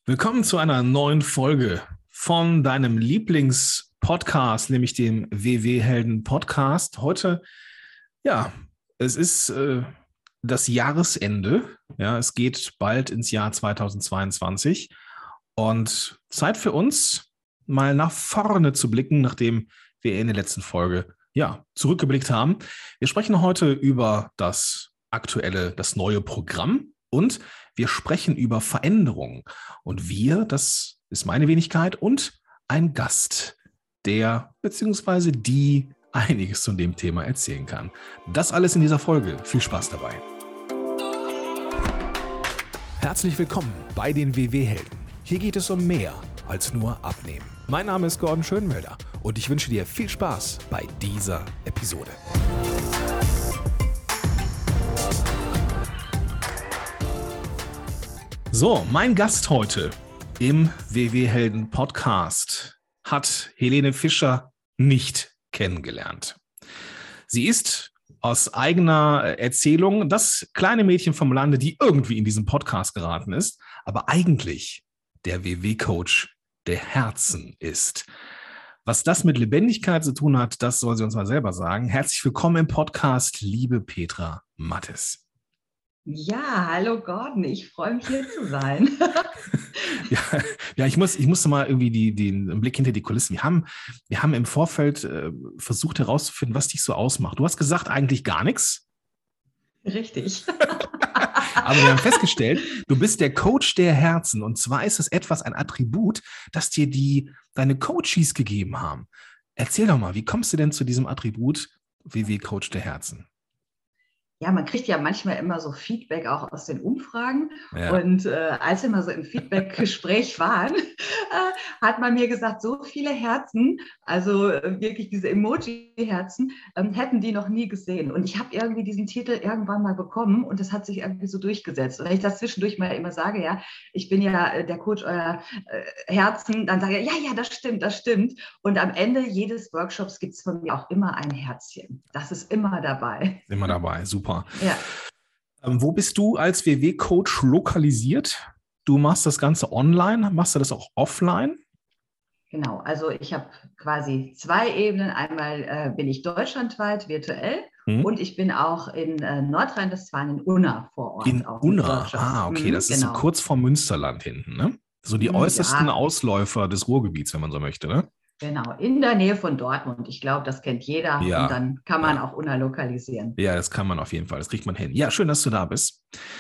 Willkommen zu einer neuen Folge von deinem Lieblingspodcast, nämlich dem WW-Helden-Podcast. Heute, es ist das Jahresende. Ja, es geht bald ins Jahr 2022 und Zeit für uns, mal nach vorne zu blicken, nachdem wir in der letzten Folge zurückgeblickt haben. Wir sprechen heute über das neue Programm und wir sprechen über Veränderungen. Und das ist meine Wenigkeit und ein Gast, der bzw. die einiges zu dem Thema erzählen kann. Das alles in dieser Folge. Viel Spaß dabei. Herzlich willkommen bei den WW-Helden. Hier geht es um mehr als nur Abnehmen. Mein Name ist Gordon Schönwelder und ich wünsche dir viel Spaß bei dieser Episode. So, mein Gast heute im WW-Helden-Podcast hat Helene Fischer nicht kennengelernt. Sie ist aus eigener Erzählung das kleine Mädchen vom Lande, die irgendwie in diesen Podcast geraten ist, aber eigentlich der WW-Coach der Herzen ist. Was das mit Lebendigkeit zu tun hat, das soll sie uns mal selber sagen. Herzlich willkommen im Podcast, liebe Petra Mattes. Ja, hallo Gordon, ich freue mich hier zu sein. Ich musste mal irgendwie den Blick hinter die Kulissen. Wir haben im Vorfeld versucht herauszufinden, was dich so ausmacht. Du hast gesagt, eigentlich gar nichts. Richtig. Aber wir haben festgestellt, du bist der Coach der Herzen. Und zwar ist es ein Attribut, das dir deine Coaches gegeben haben. Erzähl doch mal, wie kommst du denn zu diesem Attribut WW-Coach der Herzen? Ja, man kriegt ja manchmal immer so Feedback auch aus den Umfragen. Ja. Und als wir mal so im Feedback-Gespräch waren, hat man mir gesagt, so viele Herzen, also wirklich diese Emoji-Herzen, hätten die noch nie gesehen. Und ich habe irgendwie diesen Titel irgendwann mal bekommen und das hat sich irgendwie so durchgesetzt. Und wenn ich das zwischendurch mal immer sage, ja, ich bin ja der Coach eurer Herzen, dann sage ich, ja, das stimmt. Und am Ende jedes Workshops gibt es von mir auch immer ein Herzchen. Das ist immer dabei. Immer dabei, super. Ja. Wo bist du als WW-Coach lokalisiert? Du machst das Ganze online, machst du das auch offline? Genau, also ich habe quasi zwei Ebenen. Einmal bin ich deutschlandweit virtuell und ich bin auch in Nordrhein-Westfalen in Unna vor Ort. In Unna, okay, das ist so kurz vor Münsterland hinten, ne? So die äußersten Ausläufer des Ruhrgebiets, wenn man so möchte, ne? Genau, in der Nähe von Dortmund. Ich glaube, das kennt jeder und dann kann man auch Unna lokalisieren. Ja, das kann man auf jeden Fall, das kriegt man hin. Ja, schön, dass du da bist.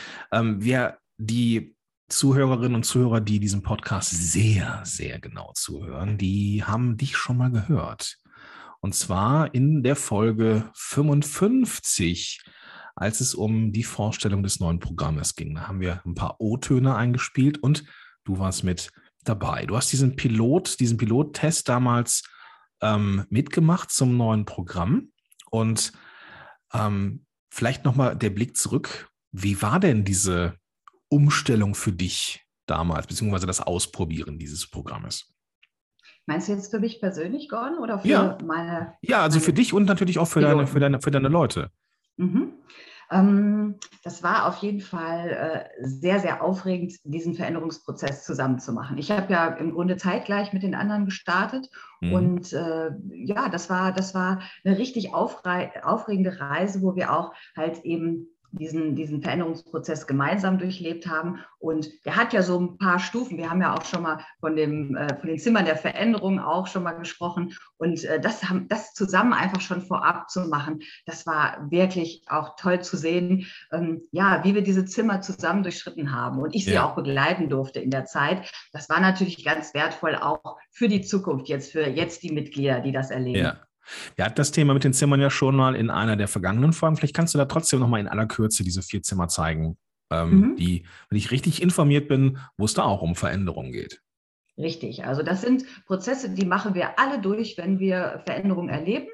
Die Zuhörerinnen und Zuhörer, die diesem Podcast sehr, sehr genau zuhören, die haben dich schon mal gehört. Und zwar in der Folge 55, als es um die Vorstellung des neuen Programmes ging. Da haben wir ein paar O-Töne eingespielt und du warst mit dabei. Du hast diesen Pilottest damals mitgemacht zum neuen Programm. Und vielleicht nochmal der Blick zurück. Wie war denn diese Umstellung für dich damals, beziehungsweise das Ausprobieren dieses Programmes? Meinst du jetzt für mich persönlich, Gordon, oder für meine? Ja, also für dich und natürlich auch für deine Leute. Mhm. Das war auf jeden Fall sehr, sehr aufregend, diesen Veränderungsprozess zusammen zu machen. Ich habe ja im Grunde zeitgleich mit den anderen gestartet und das war eine richtig aufregende Reise, wo wir auch halt eben diesen Veränderungsprozess gemeinsam durchlebt haben. Und der hat ja so ein paar Stufen. Wir haben ja auch schon mal von den Zimmern der Veränderung auch schon mal gesprochen. Und das zusammen einfach schon vorab zu machen, das war wirklich auch toll zu sehen, wie wir diese Zimmer zusammen durchschritten haben. Und ich sie auch begleiten durfte in der Zeit. Das war natürlich ganz wertvoll auch für die Zukunft für die Mitglieder, die das erleben. Ja. Wir hatten das Thema mit den Zimmern ja schon mal in einer der vergangenen Folgen. Vielleicht kannst du da trotzdem noch mal in aller Kürze diese 4 Zimmer zeigen, die, wenn ich richtig informiert bin, wo es da auch um Veränderungen geht. Richtig, also das sind Prozesse, die machen wir alle durch, wenn wir Veränderungen erleben.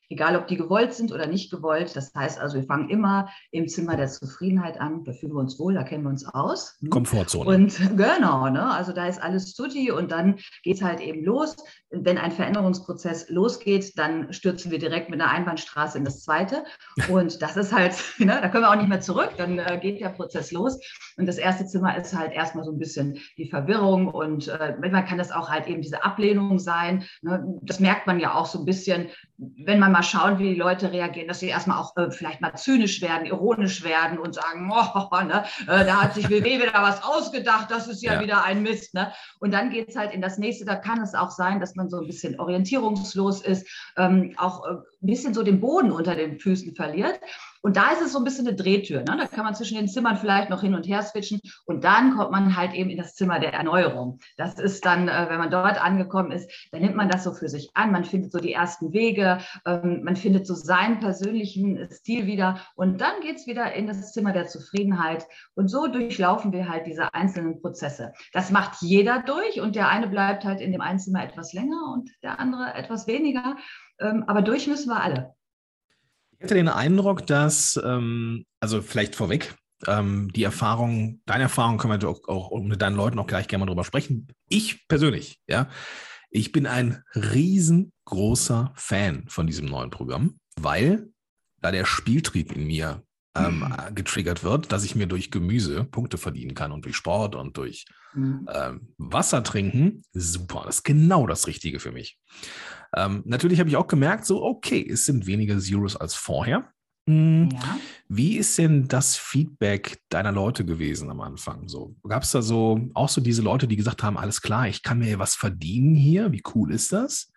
egal ob die gewollt sind oder nicht gewollt. Das heißt also, wir fangen immer im Zimmer der Zufriedenheit an, da fühlen wir uns wohl, da kennen wir uns aus. Komfortzone. Und genau, ne? Also da ist alles tutti und dann geht es halt eben los. Wenn ein Veränderungsprozess losgeht, dann stürzen wir direkt mit einer Einbahnstraße in das zweite. Und das ist halt, ne, da können wir auch nicht mehr zurück, dann geht der Prozess los. Und das erste Zimmer ist halt erstmal so ein bisschen die Verwirrung und manchmal kann das auch halt eben diese Ablehnung sein. Ne? Das merkt man ja auch so ein bisschen, wenn man mal schaut, wie die Leute reagieren, dass sie erstmal auch vielleicht mal zynisch werden, ironisch werden und sagen, oh, ne, da hat sich WW wieder was ausgedacht, das ist ja wieder ein Mist. Ne? Und dann geht es halt in das nächste, da kann es auch sein, dass man so ein bisschen orientierungslos ist, auch ein bisschen so den Boden unter den Füßen verliert. Und da ist es so ein bisschen eine Drehtür. Ne? Da kann man zwischen den Zimmern vielleicht noch hin und her switchen. Und dann kommt man halt eben in das Zimmer der Erneuerung. Das ist dann, wenn man dort angekommen ist, dann nimmt man das so für sich an. Man findet so die ersten Wege. Man findet so seinen persönlichen Stil wieder. Und dann geht es wieder in das Zimmer der Zufriedenheit. Und so durchlaufen wir halt diese einzelnen Prozesse. Das macht jeder durch. Und der eine bleibt halt in dem einen Zimmer etwas länger und der andere etwas weniger. Aber durch müssen wir alle. Ich hatte den Eindruck, dass, also vielleicht vorweg, deine Erfahrung können wir auch mit deinen Leuten auch gleich gerne mal drüber sprechen. Ich persönlich, ja, ich bin ein riesengroßer Fan von diesem neuen Programm, weil da der Spieltrieb in mir getriggert wird, dass ich mir durch Gemüse Punkte verdienen kann und durch Sport und durch Wasser trinken. Super, das ist genau das Richtige für mich. Natürlich habe ich auch gemerkt, so okay, es sind weniger Zeros als vorher. Ja. Wie ist denn das Feedback deiner Leute gewesen am Anfang? So, gab es da so auch so diese Leute, die gesagt haben, alles klar, ich kann mir was verdienen hier, wie cool ist das?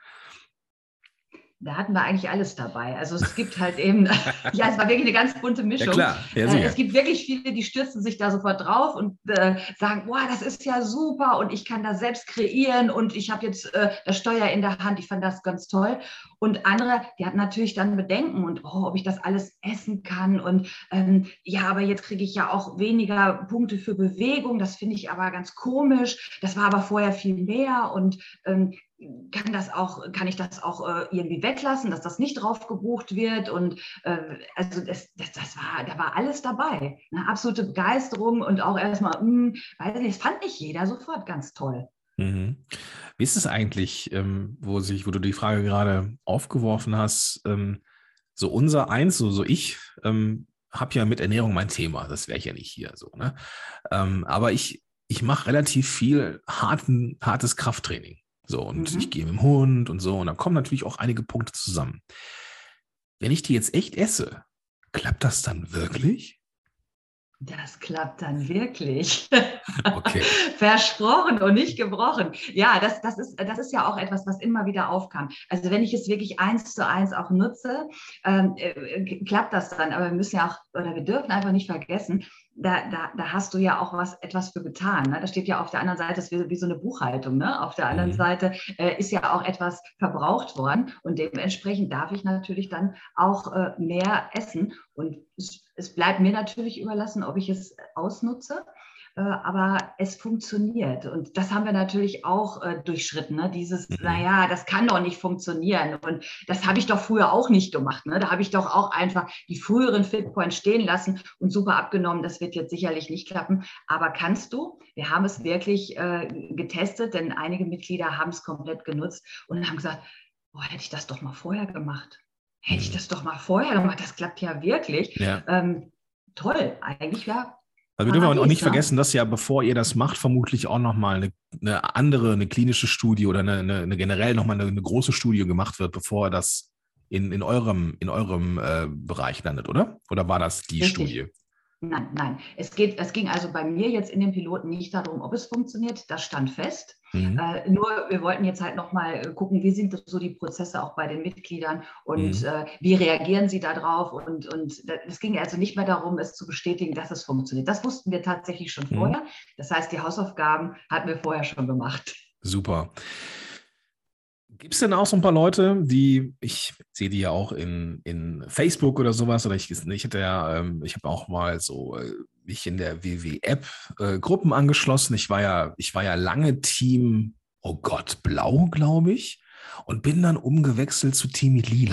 Da hatten wir eigentlich alles dabei. Also es gibt halt eben, ja, es war wirklich eine ganz bunte Mischung. Ja, klar. Ja, es gibt wirklich viele, die stürzen sich da sofort drauf und sagen, boah, das ist ja super und ich kann das selbst kreieren und ich habe jetzt das Steuer in der Hand. Ich fand das ganz toll. Und andere, die hatten natürlich dann Bedenken und ob ich das alles essen kann und ja, aber jetzt kriege ich ja auch weniger Punkte für Bewegung. Das finde ich aber ganz komisch. Das war aber vorher viel mehr und kann ich das auch irgendwie weglassen, dass das nicht drauf gebucht wird und also da war alles dabei, eine absolute Begeisterung und auch erstmal, weiß nicht, das fand nicht jeder sofort ganz toll. Mhm. Wie ist es eigentlich, wo du die Frage gerade aufgeworfen hast, so unser Eins, so ich habe ja mit Ernährung mein Thema, das wäre ich ja nicht hier so, ne? Aber ich mache relativ viel hartes Krafttraining. So, und ich gehe mit dem Hund und so, und dann kommen natürlich auch einige Punkte zusammen. Wenn ich die jetzt echt esse, klappt das dann wirklich? Das klappt dann wirklich. Okay. Versprochen und nicht gebrochen. Ja, das ist ja auch etwas, was immer wieder aufkam. Also wenn ich es wirklich 1:1 auch nutze, klappt das dann. Aber wir müssen ja auch, oder wir dürfen einfach nicht vergessen, da hast du ja auch etwas für getan. Ne? Da steht ja auf der anderen Seite, das ist wie so eine Buchhaltung. Ne? Auf der anderen Seite ist ja auch etwas verbraucht worden und dementsprechend darf ich natürlich dann auch mehr essen. Und es bleibt mir natürlich überlassen, ob ich es ausnutze. Aber es funktioniert. Und das haben wir natürlich auch durchschritten. Ne? Naja, das kann doch nicht funktionieren. Und das habe ich doch früher auch nicht gemacht. Ne? Da habe ich doch auch einfach die früheren Fitpoints stehen lassen und super abgenommen. Das wird jetzt sicherlich nicht klappen. Aber kannst du? Wir haben es wirklich getestet, denn einige Mitglieder haben es komplett genutzt und haben gesagt, boah, hätte ich das doch mal vorher gemacht. Das klappt ja wirklich. Ja. Toll, eigentlich ja. Also wir dürfen auch nicht vergessen, dass ja, bevor ihr das macht, vermutlich auch nochmal eine klinische Studie oder eine generell nochmal eine große Studie gemacht wird, bevor das in eurem Bereich landet, oder? Oder war das die Studie? Nein. Es ging also bei mir jetzt in dem Piloten nicht darum, ob es funktioniert. Das stand fest. Nur wir wollten jetzt halt nochmal gucken, wie sind so die Prozesse auch bei den Mitgliedern und wie reagieren sie darauf. Und es ging also nicht mehr darum, es zu bestätigen, dass es funktioniert. Das wussten wir tatsächlich schon vorher. Das heißt, die Hausaufgaben hatten wir vorher schon gemacht. Super. Gibt es denn auch so ein paar Leute, ich sehe die ja auch in Facebook oder sowas, oder ich habe auch mal so mich in der WW-App Gruppen angeschlossen. Ich war ja lange Team, oh Gott, Blau, glaube ich, und bin dann umgewechselt zu Team Lila.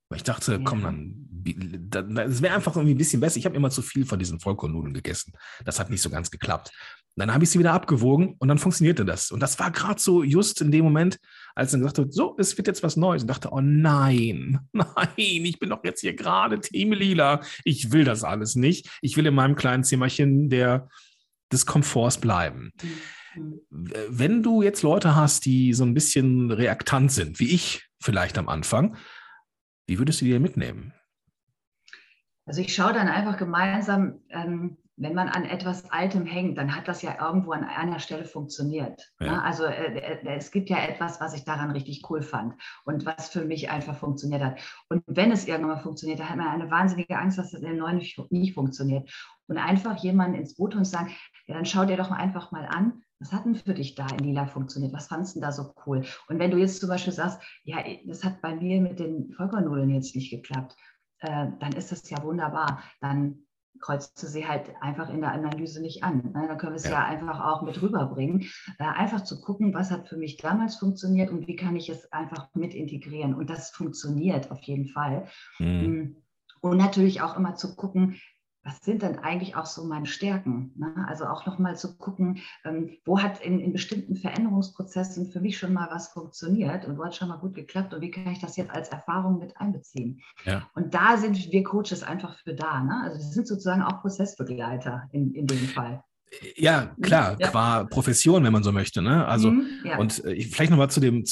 Weil ich dachte, komm, es wäre einfach irgendwie ein bisschen besser. Ich habe immer zu viel von diesen Vollkornnudeln gegessen. Das hat nicht so ganz geklappt. Dann habe ich sie wieder abgewogen und dann funktionierte das. Und das war gerade so just in dem Moment, als dann gesagt wird, so, es wird jetzt was Neues. Und dachte, oh nein, ich bin doch jetzt hier gerade Team Lila. Ich will das alles nicht. Ich will in meinem kleinen Zimmerchen des Komforts bleiben. Wenn du jetzt Leute hast, die so ein bisschen reaktant sind, wie ich vielleicht am Anfang, wie würdest du die mitnehmen? Also ich schaue dann einfach gemeinsam, wenn man an etwas Altem hängt, dann hat das ja irgendwo an einer Stelle funktioniert. Ja. Ne? Also es gibt ja etwas, was ich daran richtig cool fand und was für mich einfach funktioniert hat. Und wenn es irgendwann mal funktioniert, dann hat man eine wahnsinnige Angst, dass das in den neuen nicht funktioniert. Und einfach jemanden ins Boot und sagen, ja, dann schau dir doch mal einfach mal an, was hat denn für dich da in Lila funktioniert? Was fandest du da so cool? Und wenn du jetzt zum Beispiel sagst, ja, das hat bei mir mit den Vollkornnudeln jetzt nicht geklappt, dann ist das ja wunderbar. Dann kreuzt du sie halt einfach in der Analyse nicht an. Dann können wir es ja einfach auch mit rüberbringen. Einfach zu gucken, was hat für mich damals funktioniert und wie kann ich es einfach mit integrieren. Und das funktioniert auf jeden Fall. Mhm. Und natürlich auch immer zu gucken, was sind denn eigentlich auch so meine Stärken? Ne? Also auch nochmal zu gucken, wo hat in bestimmten Veränderungsprozessen für mich schon mal was funktioniert und wo hat schon mal gut geklappt und wie kann ich das jetzt als Erfahrung mit einbeziehen? Ja. Und da sind wir Coaches einfach für da. Ne? Also wir sind sozusagen auch Prozessbegleiter in dem Fall. Ja, klar, qua Profession, wenn man so möchte. Ne? Also, und vielleicht nochmal zu dem,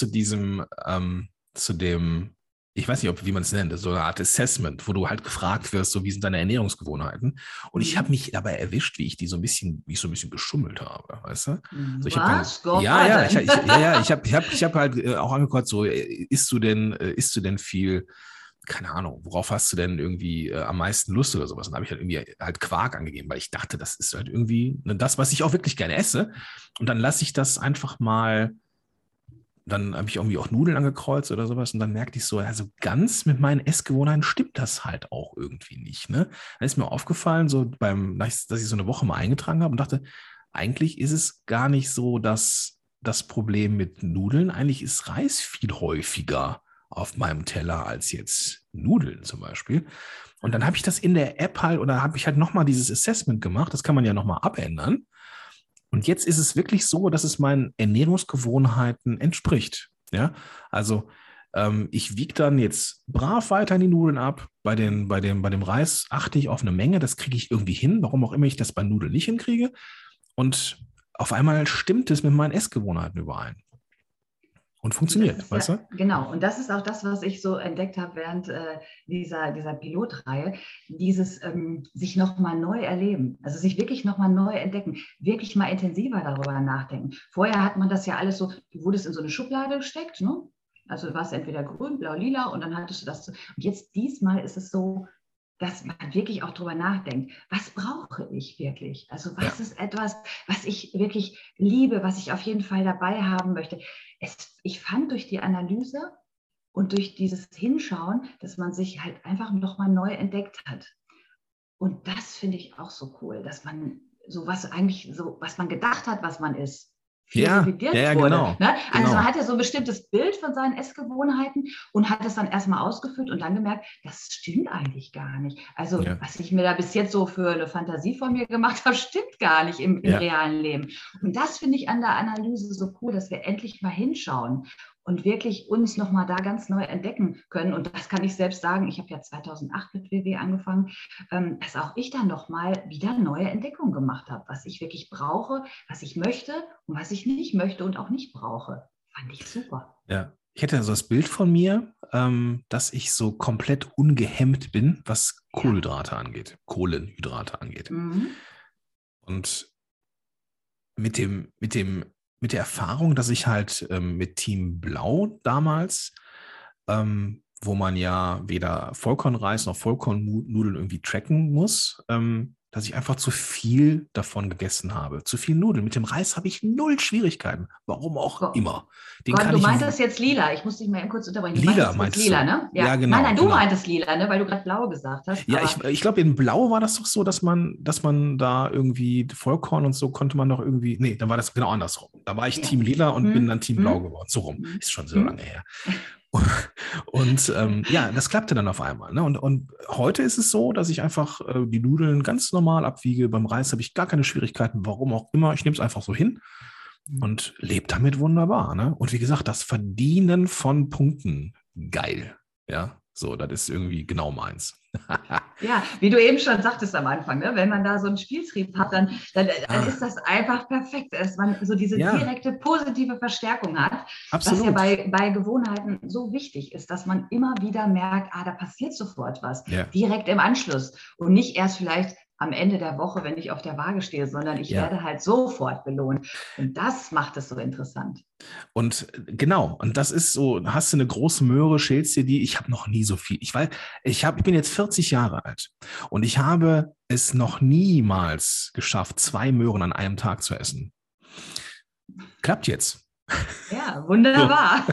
ich weiß nicht, wie man es nennt, so eine Art Assessment, wo du halt gefragt wirst, so wie sind deine Ernährungsgewohnheiten? Und ich habe mich dabei erwischt, wie ich so ein bisschen geschummelt habe, weißt du? Also ich habe halt auch angeguckt, so isst du denn viel, keine Ahnung, worauf hast du denn irgendwie am meisten Lust oder sowas? Und da habe ich halt irgendwie halt Quark angegeben, weil ich dachte, das ist halt irgendwie das, was ich auch wirklich gerne esse. Und dann lasse ich das einfach mal. Dann habe ich irgendwie auch Nudeln angekreuzt oder sowas und dann merkte ich so, also ganz mit meinen Essgewohnheiten stimmt das halt auch irgendwie nicht. Ne? Dann ist mir aufgefallen, so dass ich so eine Woche mal eingetragen habe und dachte, eigentlich ist es gar nicht so, dass das Problem mit Nudeln, eigentlich ist Reis viel häufiger auf meinem Teller als jetzt Nudeln zum Beispiel. Und dann habe ich das in der App halt, oder habe ich halt nochmal dieses Assessment gemacht, das kann man ja nochmal abändern. Und jetzt ist es wirklich so, dass es meinen Ernährungsgewohnheiten entspricht. Ja, also ich wiege dann jetzt brav weiter die Nudeln ab. Bei dem Reis achte ich auf eine Menge, das kriege ich irgendwie hin, warum auch immer ich das bei Nudeln nicht hinkriege. Und auf einmal stimmt es mit meinen Essgewohnheiten überein. Und funktioniert, weißt du? Genau, und das ist auch das, was ich so entdeckt habe während dieser Pilotreihe, dieses sich nochmal neu erleben, also sich wirklich nochmal neu entdecken, wirklich mal intensiver darüber nachdenken. Vorher hat man das ja alles so, du wurdest in so eine Schublade gesteckt, ne? Also du warst entweder grün, blau, lila und dann hattest du das. Und jetzt diesmal ist es so, dass man wirklich auch drüber nachdenkt, was brauche ich wirklich? Also was ist etwas, was ich wirklich liebe, was ich auf jeden Fall dabei haben möchte? Ich fand durch die Analyse und durch dieses Hinschauen, dass man sich halt einfach nochmal neu entdeckt hat. Und das finde ich auch so cool, dass man sowas eigentlich so, was man gedacht hat, was man ist, revidiert wurde. Genau, ne? Also man hat ja so ein bestimmtes Bild von seinen Essgewohnheiten und hat es dann erstmal ausgefüllt und dann gemerkt, das stimmt eigentlich gar nicht. Also was ich mir da bis jetzt so für eine Fantasie von mir gemacht habe, stimmt gar nicht im realen Leben. Und das finde ich an der Analyse so cool, dass wir endlich mal hinschauen und wirklich uns nochmal da ganz neu entdecken können. Und das kann ich selbst sagen, ich habe ja 2008 mit WW angefangen, dass auch ich dann nochmal wieder neue Entdeckungen gemacht habe, was ich wirklich brauche, was ich möchte und was ich nicht möchte und auch nicht brauche. Fand ich super. Ja, ich hätte so das Bild von mir, dass ich so komplett ungehemmt bin, was Kohlenhydrate angeht. Mhm. Und mit der Erfahrung, dass ich halt mit Team Blau damals, wo man ja weder Vollkornreis noch Vollkornnudeln irgendwie tracken muss, dass ich einfach zu viel davon gegessen habe. Zu viel Nudeln. Mit dem Reis habe ich 0 Schwierigkeiten. Warum auch immer. Du meintest jetzt lila. Ich muss dich mal kurz unterbrechen. Lila meinst du? Lila, ne? Ja, genau. Nein, du meintest lila, ne? Weil du gerade blau gesagt hast. Ja, ich glaube, in Blau war das doch so, dass man da irgendwie Vollkorn und so konnte man doch irgendwie. Nee, dann war das genau andersrum. Da war ich Team Lila und bin dann Team Blau geworden. So rum. Ist schon so lange her. Und ja, das klappte dann auf einmal. Ne? Und heute ist es so, dass ich einfach die Nudeln ganz normal abwiege. Beim Reis habe ich gar keine Schwierigkeiten, warum auch immer. Ich nehme es einfach so hin und lebe damit wunderbar. Ne? Und wie gesagt, das Verdienen von Punkten, geil. Ja, so, das ist irgendwie genau meins. Ja, wie du eben schon sagtest am Anfang, ne? Wenn man da so einen Spieltrieb hat, dann ist das einfach perfekt, dass man so diese Ja, direkte positive Verstärkung hat, was ja absolut. bei Gewohnheiten so wichtig ist, dass man immer wieder merkt, da passiert sofort was, Ja, direkt im Anschluss und nicht erst vielleicht am Ende der Woche, wenn ich auf der Waage stehe, sondern ich ja. werde halt sofort belohnt. Und das macht es so interessant. Und genau, und das ist so, hast du eine große Möhre, schälst dir die, ich habe noch nie so viel. Ich bin jetzt 40 Jahre alt und ich habe es noch niemals geschafft, 2 Möhren an einem Tag zu essen. Klappt jetzt. Ja, So. wunderbar.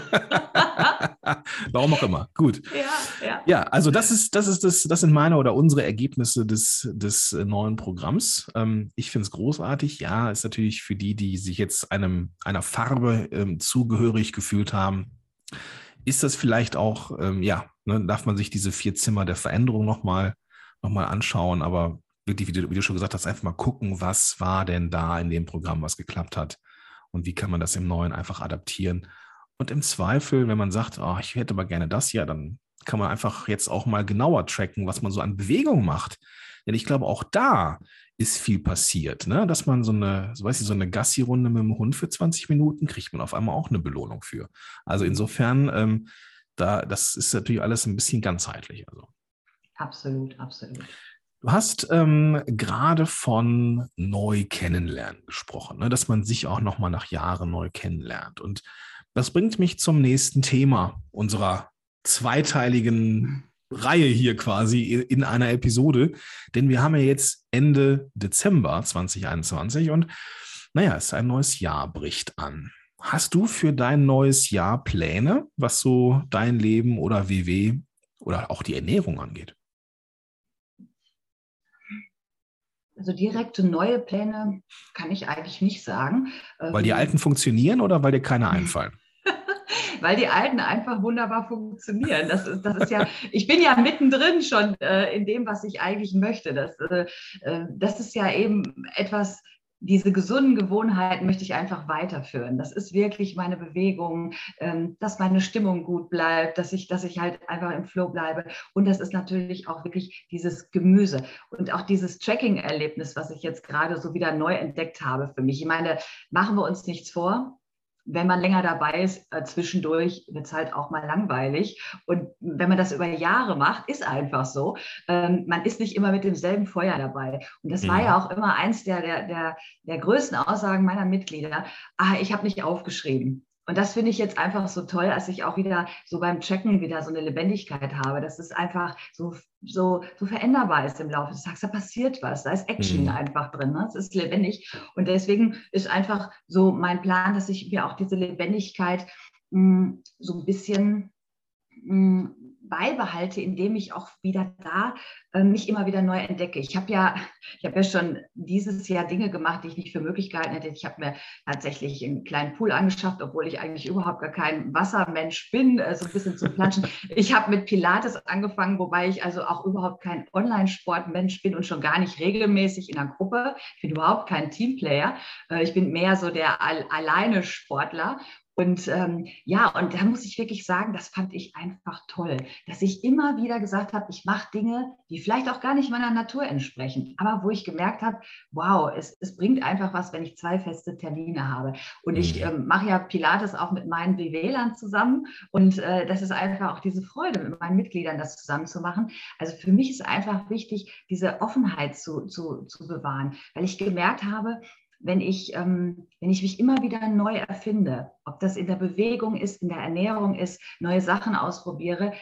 Warum auch immer. Gut. Ja, ja. Ja, also das sind meine oder unsere Ergebnisse des neuen Programms. Ich finde es großartig. Ja, ist natürlich für die, die sich jetzt einer Farbe zugehörig gefühlt haben, ist das vielleicht auch, ja, ne, darf man sich diese 4 Zimmer der Veränderung noch mal anschauen, aber wirklich, wie du schon gesagt hast, einfach mal gucken, was war denn da in dem Programm, was geklappt hat und wie kann man das im Neuen einfach adaptieren. Und im Zweifel, wenn man sagt, oh, ich hätte aber gerne das, ja, dann kann man einfach jetzt auch mal genauer tracken, was man so an Bewegung macht. Denn ich glaube, auch da ist viel passiert, ne? Dass man so eine Gassi-Runde mit dem Hund für 20 Minuten kriegt man auf einmal auch eine Belohnung für. Also insofern, das ist natürlich alles ein bisschen ganzheitlich. Also. Absolut, absolut. Du hast gerade von neu kennenlernen gesprochen, ne? Dass man sich auch nochmal nach Jahren neu kennenlernt. Und das bringt mich zum nächsten Thema unserer zweiteiligen Reihe hier quasi in einer Episode. Denn wir haben ja jetzt Ende Dezember 2021 und naja, ein neues Jahr bricht an. Hast du für dein neues Jahr Pläne, was so dein Leben oder WW oder auch die Ernährung angeht? Also direkte neue Pläne kann ich eigentlich nicht sagen, Weil die alten funktionieren oder weil dir keine einfallen? weil die alten einfach wunderbar funktionieren. Das ist ja, ich bin ja mittendrin schon in dem, was ich eigentlich möchte. Das ist ja eben etwas, diese gesunden Gewohnheiten möchte ich einfach weiterführen. Das ist wirklich meine Bewegung, dass meine Stimmung gut bleibt, dass ich halt einfach im Flow bleibe. Und das ist natürlich auch wirklich dieses Gemüse und auch dieses Tracking-Erlebnis, was ich jetzt gerade so wieder neu entdeckt habe für mich. Ich meine, machen wir uns nichts vor. Wenn man länger dabei ist, zwischendurch wird es halt auch mal langweilig. Und wenn man das über Jahre macht, ist einfach so. Man ist nicht immer mit demselben Feuer dabei. Und das war Mhm. ja auch immer eins der größten Aussagen meiner Mitglieder. Ich habe nicht aufgeschrieben. Und das finde ich jetzt einfach so toll, als ich auch wieder so beim Checken wieder so eine Lebendigkeit habe, dass es einfach so veränderbar ist im Laufe des Tages. Da passiert was, da ist Action Mhm. einfach drin, ne? Es ist lebendig. Und deswegen ist einfach so mein Plan, dass ich mir auch diese Lebendigkeit so ein bisschen beibehalte, indem ich auch wieder da mich immer wieder neu entdecke. Ich habe ja schon dieses Jahr Dinge gemacht, die ich nicht für möglich gehalten hätte. Ich habe mir tatsächlich einen kleinen Pool angeschafft, obwohl ich eigentlich überhaupt gar kein Wassermensch bin, so ein bisschen zum Planschen. Ich habe mit Pilates angefangen, wobei ich also auch überhaupt kein Online-Sportmensch bin und schon gar nicht regelmäßig in einer Gruppe. Ich bin überhaupt kein Teamplayer. Ich bin mehr so der alleine Sportler. Und ja, und da muss ich wirklich sagen, das fand ich einfach toll, dass ich immer wieder gesagt habe, ich mache Dinge, die vielleicht auch gar nicht meiner Natur entsprechen, aber wo ich gemerkt habe, wow, es bringt einfach was, wenn ich 2 feste Termine habe. Und ich Mhm. mache ja Pilates auch mit meinen BWlern zusammen und das ist einfach auch diese Freude, mit meinen Mitgliedern das zusammen zu machen. Also für mich ist einfach wichtig, diese Offenheit zu bewahren, weil ich gemerkt habe, wenn ich mich immer wieder neu erfinde, ob das in der Bewegung ist, in der Ernährung ist, neue Sachen ausprobiere,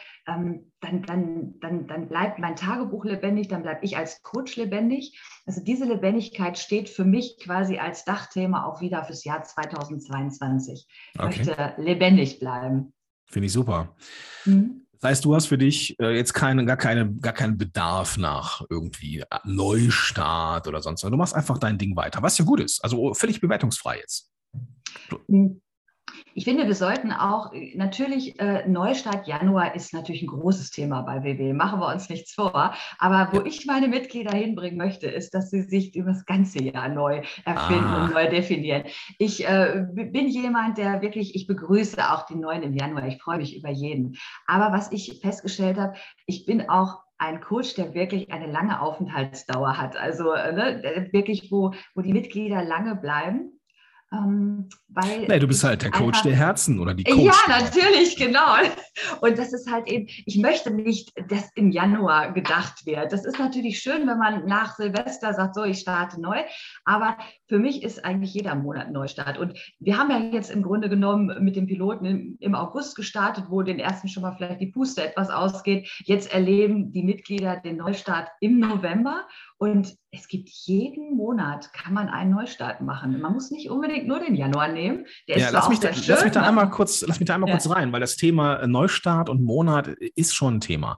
dann bleibt mein Tagebuch lebendig, dann bleibe ich als Coach lebendig. Also diese Lebendigkeit steht für mich quasi als Dachthema auch wieder fürs Jahr 2022. Ich Okay, möchte lebendig bleiben. finde ich super. Hm? Das heißt, du hast für dich jetzt gar keinen Bedarf nach irgendwie Neustart oder sonst was. Du machst einfach dein Ding weiter, was ja gut ist. Also völlig bewertungsfrei jetzt. Hm. Ich finde, wir sollten auch natürlich, Neustart Januar ist natürlich ein großes Thema bei WW, machen wir uns nichts vor. Aber wo ich meine Mitglieder hinbringen möchte, ist, dass sie sich über das ganze Jahr neu erfinden und neu definieren. Ich bin jemand, der wirklich, ich begrüße auch die Neuen im Januar. Ich freue mich über jeden. Aber was ich festgestellt habe, ich bin auch ein Coach, der wirklich eine lange Aufenthaltsdauer hat. Also wirklich, wo die Mitglieder lange bleiben. Weil Nee, du bist ich halt der Coach einfach, der Herzen oder die ja, Coach. natürlich, genau. Und das ist halt eben, ich möchte nicht, dass im Januar gedacht wird. Das ist natürlich schön, wenn man nach Silvester sagt, so, ich starte neu. Aber für mich ist eigentlich jeder Monat Neustart. Und wir haben ja jetzt im Grunde genommen mit dem Piloten im August gestartet, wo den ersten schon mal vielleicht die Puste etwas ausgeht. Jetzt erleben die Mitglieder den Neustart im November. Und es gibt jeden Monat, kann man einen Neustart machen. Man muss nicht unbedingt nur den Januar nehmen. Der ist zwar auch sehr schön. Lass mich da einmal kurz rein, weil das Thema Neustart und Monat ist schon ein Thema.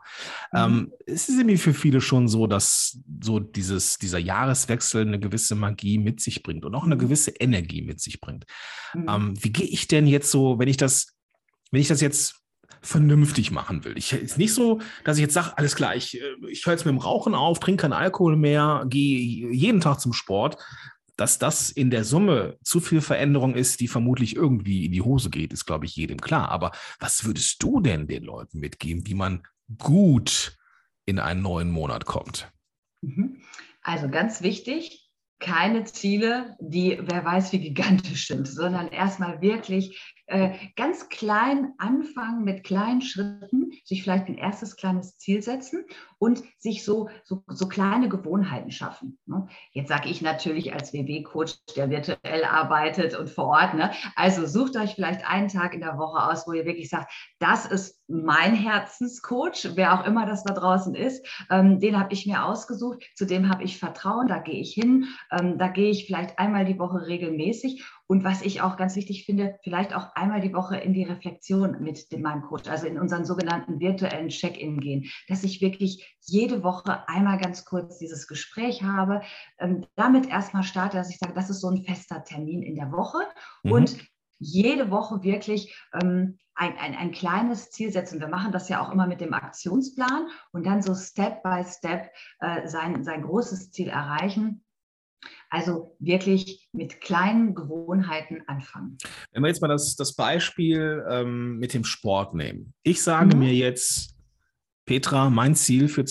Es ist irgendwie für viele schon so, dass so dieser Jahreswechsel eine gewisse Magie mit sich bringt und auch eine gewisse Energie mit sich bringt. Wie gehe ich denn jetzt so, wenn ich das jetzt vernünftig machen will? Ich ist nicht so, dass ich jetzt sage, alles klar, ich höre jetzt mit dem Rauchen auf, trinke keinen Alkohol mehr, gehe jeden Tag zum Sport. Dass das in der Summe zu viel Veränderung ist, die vermutlich irgendwie in die Hose geht, ist, glaube ich, jedem klar. Aber was würdest du denn den Leuten mitgeben, wie man gut in einen neuen Monat kommt? Also ganz wichtig, keine Ziele, die wer weiß wie gigantisch sind, sondern erstmal wirklich ganz klein anfangen mit kleinen Schritten, sich vielleicht ein erstes kleines Ziel setzen und sich so kleine Gewohnheiten schaffen. Ne? Jetzt sage ich natürlich als WW-Coach, der virtuell arbeitet und vor Ort, ne? Also sucht euch vielleicht einen Tag in der Woche aus, wo ihr wirklich sagt, das ist mein Herzenscoach, wer auch immer das da draußen ist, den habe ich mir ausgesucht, zu dem habe ich Vertrauen, da gehe ich hin, da gehe ich vielleicht einmal die Woche regelmäßig. Und was ich auch ganz wichtig finde, vielleicht auch einmal die Woche in die Reflexion mit meinem Coach, also in unseren sogenannten virtuellen Check-in gehen, dass ich wirklich jede Woche einmal ganz kurz dieses Gespräch habe, damit erstmal starte, dass ich sage, das ist so ein fester Termin in der Woche und jede Woche wirklich ein kleines Ziel setzen. Wir machen das ja auch immer mit dem Aktionsplan und dann so Step by Step sein großes Ziel erreichen. Also wirklich mit kleinen Gewohnheiten anfangen. Wenn wir jetzt mal das Beispiel mit dem Sport nehmen. Ich sage mir jetzt, Petra, mein Ziel für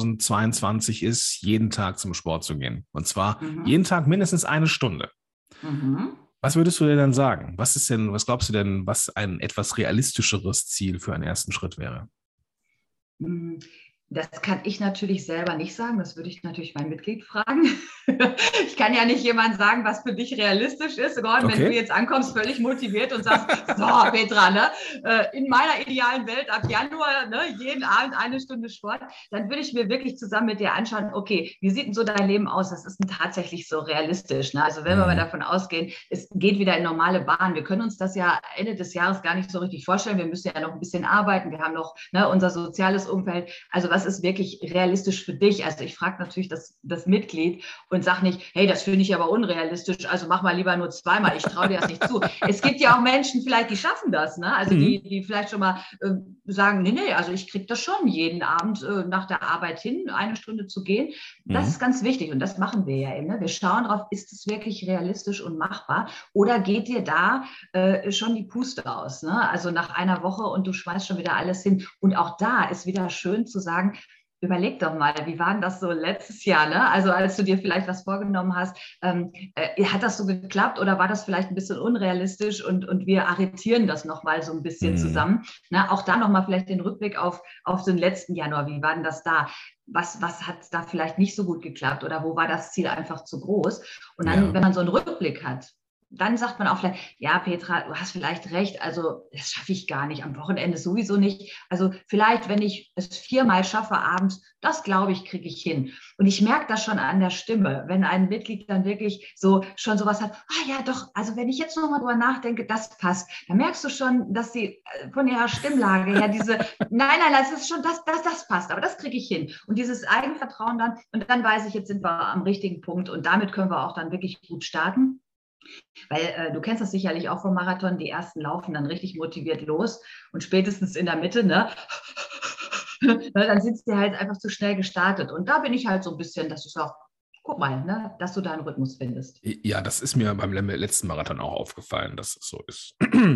2022 ist, jeden Tag zum Sport zu gehen. Und zwar jeden Tag mindestens eine Stunde. Was würdest du dir dann sagen? Was glaubst du denn, was ein etwas realistischeres Ziel für einen ersten Schritt wäre? Das kann ich natürlich selber nicht sagen. Das würde ich natürlich mein Mitglied fragen. Ich kann ja nicht jemand sagen, was für dich realistisch ist. Gordon, wenn du jetzt ankommst, völlig motiviert und sagst, so, Petra, ne, in meiner idealen Welt ab Januar, ne, jeden Abend eine Stunde Sport, dann würde ich mir wirklich zusammen mit dir anschauen, okay, wie sieht denn so dein Leben aus? Das ist denn tatsächlich so realistisch. Ne? Also wenn wir mal davon ausgehen, es geht wieder in normale Bahn. Wir können uns das ja Ende des Jahres gar nicht so richtig vorstellen. Wir müssen ja noch ein bisschen arbeiten. Wir haben noch unser soziales Umfeld. Also was ist wirklich realistisch für dich? Also ich frage natürlich das Mitglied und sage nicht, hey, das finde ich aber unrealistisch, also mach mal lieber nur zweimal, ich traue dir das nicht zu. Es gibt ja auch Menschen vielleicht, die schaffen das, ne? Also die vielleicht schon mal sagen, nee, also ich kriege das schon jeden Abend nach der Arbeit hin, eine Stunde zu gehen. Das ist ganz wichtig und das machen wir ja eben. Ne? Wir schauen drauf, ist es wirklich realistisch und machbar oder geht dir da schon die Puste aus? Ne? Also nach einer Woche und du schmeißt schon wieder alles hin. Und auch da ist wieder schön zu sagen, überleg doch mal, wie war denn das so letztes Jahr, ne? Also als du dir vielleicht was vorgenommen hast, hat das so geklappt oder war das vielleicht ein bisschen unrealistisch und wir arretieren das nochmal so ein bisschen zusammen. Na, auch da nochmal vielleicht den Rückblick auf den letzten Januar, wie war denn das da? Was hat da vielleicht nicht so gut geklappt oder wo war das Ziel einfach zu groß? Und dann, wenn man so einen Rückblick hat, dann sagt man auch vielleicht, ja, Petra, du hast vielleicht recht, also das schaffe ich gar nicht, am Wochenende sowieso nicht. Also vielleicht, wenn ich es 4-mal schaffe abends, das glaube ich, kriege ich hin. Und ich merke das schon an der Stimme, wenn ein Mitglied dann wirklich schon sowas hat, ja doch, also wenn ich jetzt nochmal drüber nachdenke, das passt, dann merkst du schon, dass sie von ihrer Stimmlage her nein, das ist schon, das passt, aber das kriege ich hin. Und dieses Eigenvertrauen dann, und dann weiß ich, jetzt sind wir am richtigen Punkt und damit können wir auch dann wirklich gut starten. Weil du kennst das sicherlich auch vom Marathon, die ersten laufen dann richtig motiviert los und spätestens in der Mitte, ne, dann sind sie halt einfach zu schnell gestartet. Und da bin ich halt so ein bisschen, dass ich sage, guck mal, ne, dass du deinen Rhythmus findest. Ja, das ist mir beim letzten Marathon auch aufgefallen, dass es so ist.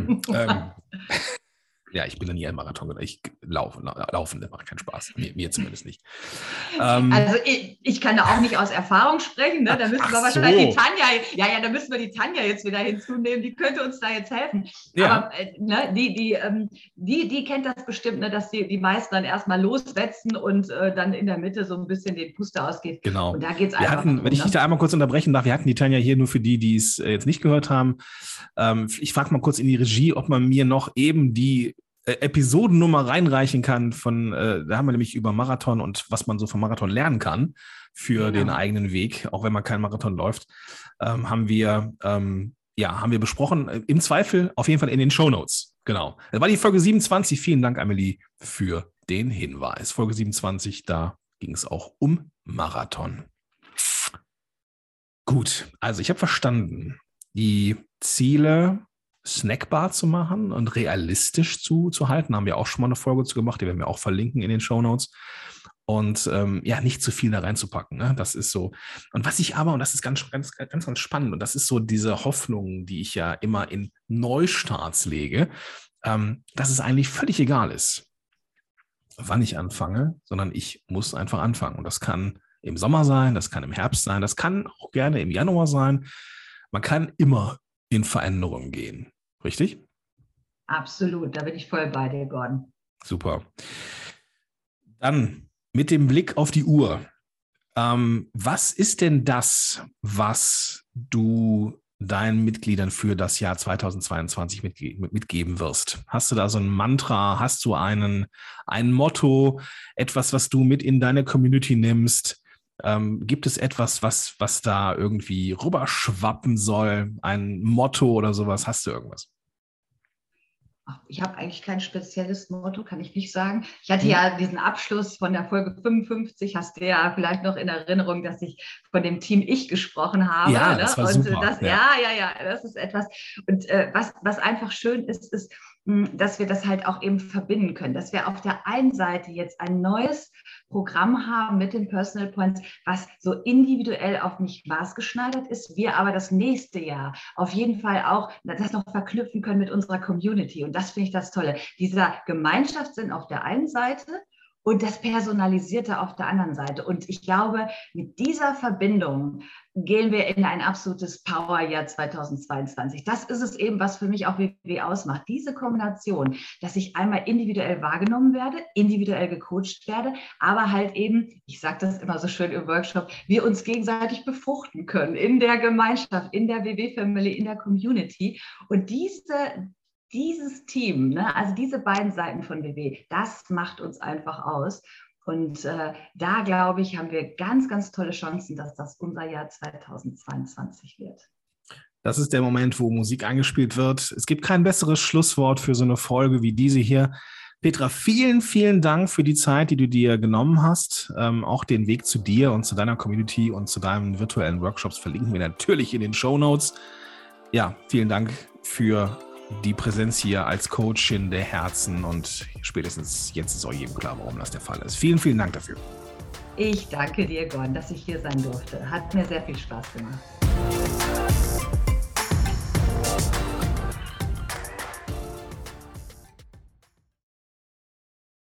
Ja, ich bin ja nie ein Marathon. Ich laufen, das macht keinen Spaß. Mir zumindest nicht. Also ich kann da auch nicht aus Erfahrung sprechen. Ne? Da müssen wir wahrscheinlich die Tanja, da müssen wir die Tanja jetzt wieder hinzunehmen. Die könnte uns da jetzt helfen. Ja. Aber ne, die kennt das bestimmt, ne, dass die meisten dann erstmal loswetzen und dann in der Mitte so ein bisschen den Puster ausgeht. Genau. Und da geht es einfach wenn ich dich da einmal kurz unterbrechen darf, wir hatten die Tanja hier nur für die es jetzt nicht gehört haben. Ich frage mal kurz in die Regie, ob man mir noch eben die Episodennummer reinreichen kann da haben wir nämlich über Marathon und was man so vom Marathon lernen kann für den eigenen Weg, auch wenn man keinen Marathon läuft, haben wir besprochen. Im Zweifel auf jeden Fall in den Shownotes. Genau. Das war die Folge 27. Vielen Dank, Amelie, für den Hinweis. Folge 27, da ging es auch um Marathon. Gut, also ich habe verstanden, die Ziele snackbar zu machen und realistisch zu halten. Da haben wir auch schon mal eine Folge zu gemacht, die werden wir auch verlinken in den Shownotes. Und nicht zu viel da reinzupacken. Ne? Das ist so. Und was ich aber, und das ist ganz spannend, und das ist so diese Hoffnung, die ich ja immer in Neustarts lege, dass es eigentlich völlig egal ist, wann ich anfange, sondern ich muss einfach anfangen. Und das kann im Sommer sein, das kann im Herbst sein, das kann auch gerne im Januar sein. Man kann immer in Veränderungen gehen. Richtig? Absolut, da bin ich voll bei dir, Gordon. Super. Dann mit dem Blick auf die Uhr. Was ist denn das, was du deinen Mitgliedern für das Jahr 2022 mitgeben wirst? Hast du da so ein Mantra? Hast du ein Motto? Etwas, was du mit in deine Community nimmst? Gibt es etwas, was da irgendwie rüberschwappen soll? Ein Motto oder sowas? Hast du irgendwas? Ich habe eigentlich kein spezielles Motto, kann ich nicht sagen. Ich hatte ja diesen Abschluss von der Folge 55, hast du ja vielleicht noch in Erinnerung, dass ich von dem Team Ich gesprochen habe. Ja, das war super. Das ist etwas. Und was einfach schön ist, dass wir das halt auch eben verbinden können, dass wir auf der einen Seite jetzt ein neues Programm haben mit den Personal Points, was so individuell auf mich maßgeschneidert ist, wir aber das nächste Jahr auf jeden Fall auch das noch verknüpfen können mit unserer Community. Und das finde ich das Tolle. Dieser Gemeinschaftssinn auf der einen Seite und das Personalisierte auf der anderen Seite. Und ich glaube, mit dieser Verbindung gehen wir in ein absolutes Powerjahr 2022. Das ist es eben, was für mich auch WW ausmacht. Diese Kombination, dass ich einmal individuell wahrgenommen werde, individuell gecoacht werde, aber halt eben, ich sage das immer so schön im Workshop, wir uns gegenseitig befruchten können in der Gemeinschaft, in der WW-Family, in der Community. Und dieses Team, ne, also diese beiden Seiten von WW, das macht uns einfach aus. Und da, glaube ich, haben wir ganz, ganz tolle Chancen, dass das unser Jahr 2022 wird. Das ist der Moment, wo Musik eingespielt wird. Es gibt kein besseres Schlusswort für so eine Folge wie diese hier. Petra, vielen, vielen Dank für die Zeit, die du dir genommen hast. Auch den Weg zu dir und zu deiner Community und zu deinen virtuellen Workshops verlinken wir natürlich in den Shownotes. Ja, vielen Dank für die Präsenz hier als Coachin der Herzen und spätestens jetzt ist auch jedem klar, warum das der Fall ist. Vielen, vielen Dank dafür. Ich danke dir, Gordon, dass ich hier sein durfte. Hat mir sehr viel Spaß gemacht.